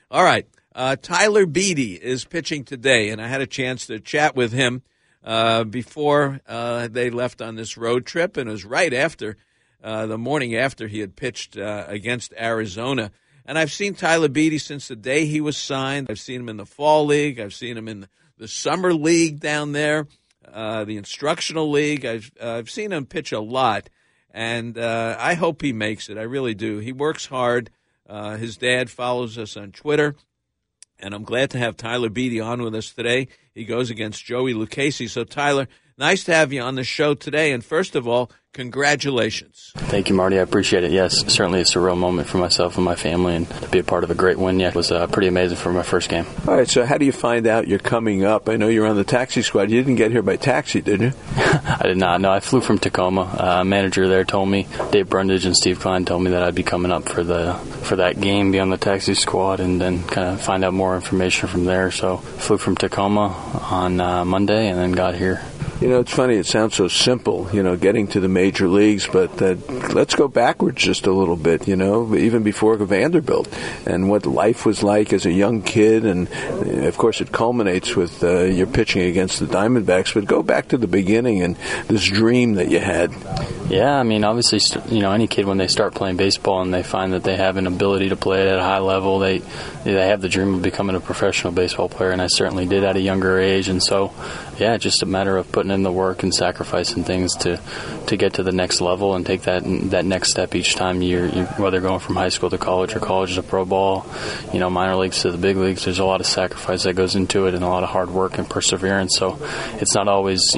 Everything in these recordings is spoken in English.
All right. Tyler Beede is pitching today, and I had a chance to chat with him before they left on this road trip, and it was right after the morning after he had pitched against Arizona. And I've seen Tyler Beede since the day he was signed. I've seen him in the Fall League. I've seen him in the Summer League down there, the Instructional League. I've seen him pitch a lot, and I hope he makes it. I really do. He works hard. His dad follows us on Twitter, and I'm glad to have Tyler Beede on with us today. He goes against Joey Lucchesi. So, Tyler, nice to have you on the show today. And first of all, congratulations. Thank you, Marty. I appreciate it. Yes, certainly a surreal moment for myself and my family, and to be a part of a great win yet was pretty amazing for my first game. All right, so how do you find out you're coming up? I know you're on the taxi squad. You didn't get here by taxi, did you? I did not. No, I flew from Tacoma. Manager there told me, Dave Brundage and Steve Klein told me that I'd be coming up for that game, be on the taxi squad, and then kind of find out more information from there. So flew from Tacoma on Monday and then got here. You know, it's funny, it sounds so simple, getting to the major leagues, but let's go backwards just a little bit, even before Vanderbilt, and what life was like as a young kid, and of course it culminates with your pitching against the Diamondbacks, but go back to the beginning and this dream that you had. Yeah, I mean, obviously, any kid when they start playing baseball and they find that they have an ability to play it at a high level, they have the dream of becoming a professional baseball player, and I certainly did at a younger age, and so, yeah, just a matter of putting in the work and sacrificing things to get to the next level and take that next step each time you're whether going from high school to college or college to pro ball, minor leagues to the big leagues. There's a lot of sacrifice that goes into it and a lot of hard work and perseverance. So it's not always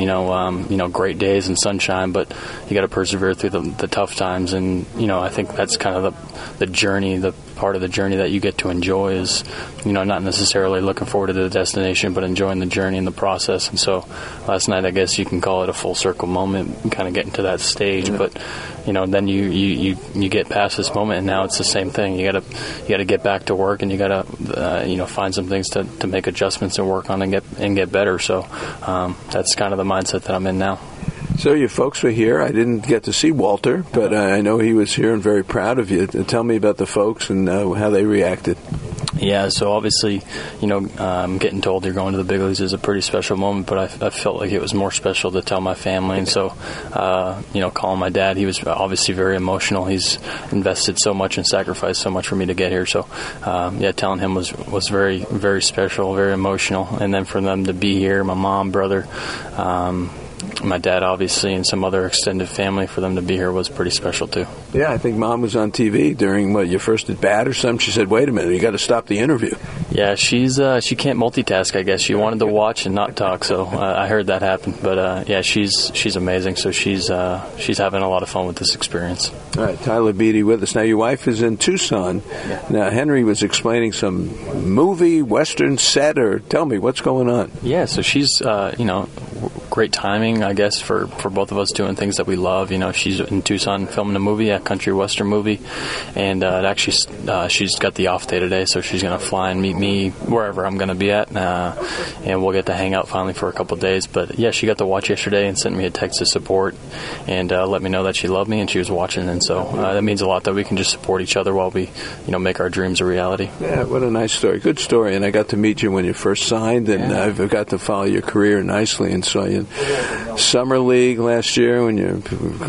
great days and sunshine, but you got to persevere through the tough times. And I think that's kind of the journey, the part of the journey that you get to enjoy is not necessarily looking forward to the destination, but enjoying the journey and the process. And so last night, I guess you can call it a full circle moment, kind of getting to that stage. Yeah. But then you get past this moment, and now it's the same thing. You gotta get back to work, and you gotta find some things to make adjustments and work on and get better. So that's kind of the mindset that I'm in now. So your folks were here. I didn't get to see Walter, but I know he was here and very proud of you. Tell me about the folks and how they reacted. Yeah, so obviously, getting told you're going to the big leagues is a pretty special moment, but I felt like it was more special to tell my family. And so, calling my dad, he was obviously very emotional. He's invested so much and sacrificed so much for me to get here. So, telling him was very, very special, very emotional. And then for them to be here, my mom, brother, my dad, obviously, and some other extended family, for them to be here was pretty special, too. Yeah, I think Mom was on TV during, your first at bat or something. She said, wait a minute, you got to stop the interview. Yeah, she can't multitask, I guess. She wanted to watch and not talk, so I heard that happen. But, she's amazing, so she's having a lot of fun with this experience. All right, Tyler Beede with us. Now, your wife is in Tucson. Yeah. Now, Henry was explaining some movie, Western set, or tell me, what's going on? Yeah, so she's, great timing, I guess, for both of us doing things that we love. She's in Tucson filming a movie, a country western movie, and she's got the off day today, so she's going to fly and meet me wherever I'm going to be at, and we'll get to hang out finally for a couple of days. But yeah, she got to watch yesterday and sent me a text of support and let me know that she loved me and she was watching, and so that means a lot that we can just support each other while we make our dreams a reality. Yeah, what a nice story. Good story. And I got to meet you when you first signed, and I've got to follow your career nicely, and saw you in Summer League last year when you're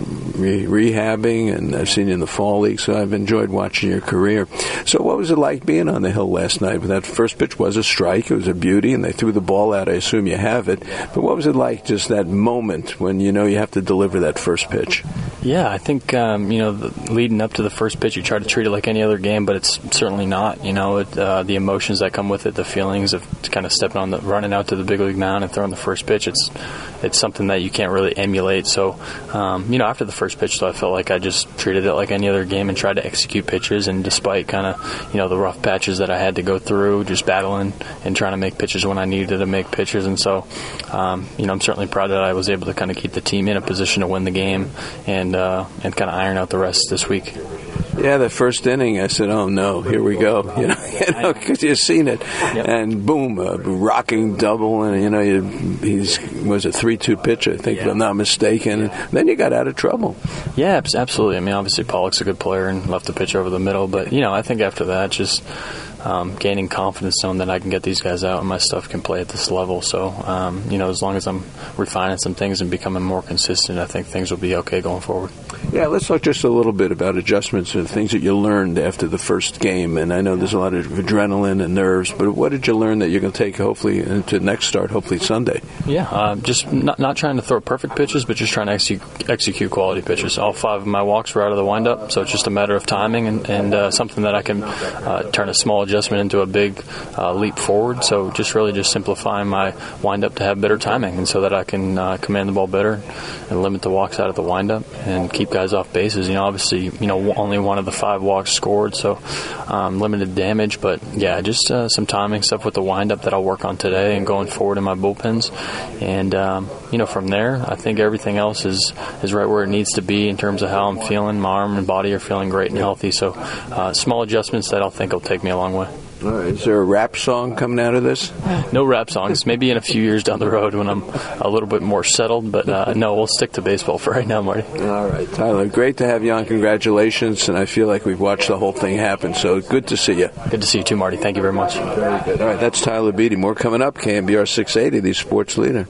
rehabbing, and I've seen you in the Fall League, so I've enjoyed watching your career. So what was it like being on the hill last night? That first pitch was a strike. It was a beauty, and they threw the ball out. I assume you have it. But what was it like, just that moment when you have to deliver that first pitch? Yeah, I think, leading up to the first pitch, you try to treat it like any other game, but it's certainly not. The emotions that come with it, the feelings of kind of running out to the big league mound and throwing the first pitch, it's something that you can't really emulate. So, after the first pitch, though, I felt like I just treated it like any other game and tried to execute pitches. And despite kind of, the rough patches that I had to go through, just battling and trying to make pitches when I needed to make pitches. And so, I'm certainly proud that I was able to kind of keep the team in a position to win the game and kind of iron out the rest this week. Yeah, the first inning, I said, oh, no, here we go, because you've seen it. Yep. And boom, a rocking double, and, he was a 3-2 pitch, I think, if I'm not mistaken. Yeah. Then you got out of trouble. Yeah, absolutely. I mean, obviously, Pollock's a good player and left the pitch over the middle, but, I think after that, just gaining confidence knowing that I can get these guys out and my stuff can play at this level. So, as long as I'm refining some things and becoming more consistent, I think things will be okay going forward. Yeah, let's talk just a little bit about adjustments and things that you learned after the first game. And I know there's a lot of adrenaline and nerves, but what did you learn that you're going to take hopefully into the next start, hopefully Sunday? Yeah, just not trying to throw perfect pitches, but just trying to execute quality pitches. All 5 of my walks were out of the windup, so it's just a matter of timing and something that I can turn a small adjustment into a big leap forward. So just simplifying my windup to have better timing, and so that I can command the ball better and limit the walks out of the windup and keep guys off bases. Obviously, only one of the 5 walks scored, so limited damage. But yeah, just some timing stuff with the windup that I'll work on today and going forward in my bullpens. And from there, I think everything else is right where it needs to be in terms of how I'm feeling. My arm and body are feeling great and healthy. So small adjustments that I think will take me a long way. All right. Is there a rap song coming out of this? No rap songs. Maybe in a few years down the road when I'm a little bit more settled. But no, we'll stick to baseball for right now, Marty. All right, Tyler. Great to have you on. Congratulations. And I feel like we've watched the whole thing happen. So good to see you. Good to see you too, Marty. Thank you very much. Very good. All right. That's Tyler Beede. More coming up. KNBR 680, the sports leader.